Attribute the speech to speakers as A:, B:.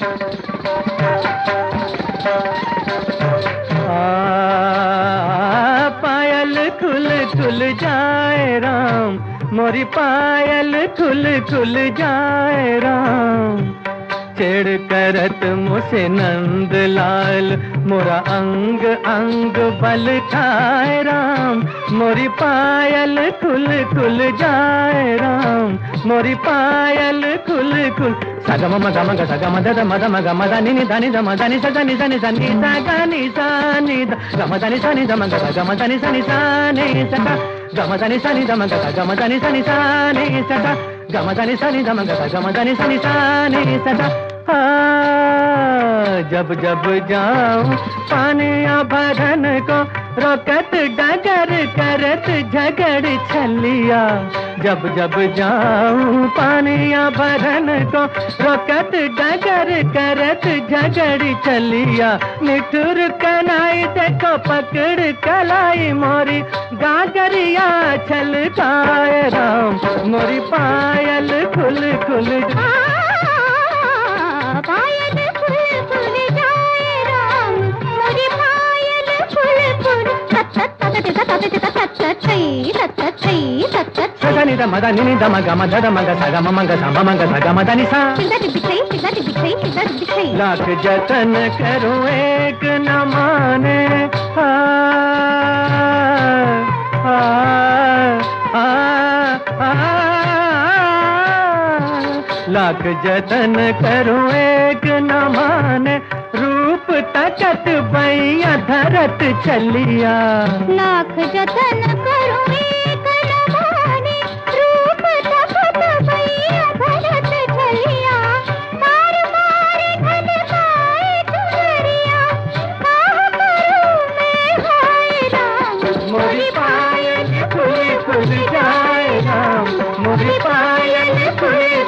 A: पायल खुल खुल जाए राम, मोरी पायल खुल खुल जाए राम। छेड़ करत मुझसे नंद लाल, मोरा अंग अंग बल खाए राम। मोरी पायल खुल खुल जाए राम, मोरी पायल खुल खुल। सगम मग मग सगम द मद मग मद नि धनि ध मद नि स ध नि स नि स नि सा ग नि सा नि ध ग म ध नि स नि ध मग ग म ध नि स नि सा नि स ग ग म ध नि स नि ध मग ग म ध नि स नि सा नि स ग ग म ध नि स नि ध मग ग म ध नि स नि सा नि स ग। जब जब जाऊं पानिया भरन को, रोकत डगर करत झगड़ छलिया। जब जब जाऊं पानिया भरन को, रोकत डगर करत झगड़ छलिया। निठुर कनाई देखो पकड़ कलाई, मोरी गागरिया छलकाए राम। मोरी पायल खुल खुल
B: पायल खुल खुल जाए राम, मोरी पायल खुल खुल। तत तत तत तत तत तत छई तत छई तत छई।
A: सगनि द मद नि ध मग मद ध मग सा ग म मग सा म मग सा ग म ध नि सा।
B: सिद्धा दिखई सिद्धा दिखई सिद्धा दिखई।
A: लाख जतन करूं एक न माने, आ आ आ आ। लाख जतन करूं एक न माने, रूप तकत बैया धरत चलिया।
B: लाख जतन करूं एक न माने, रूप तकत बैया धरत चलिया। मार मार घन पाए चुनरिया, काह करूं मैं हाय राम।
A: मोरी पायल खुल खुल जाए राम, मोरी पायल खुल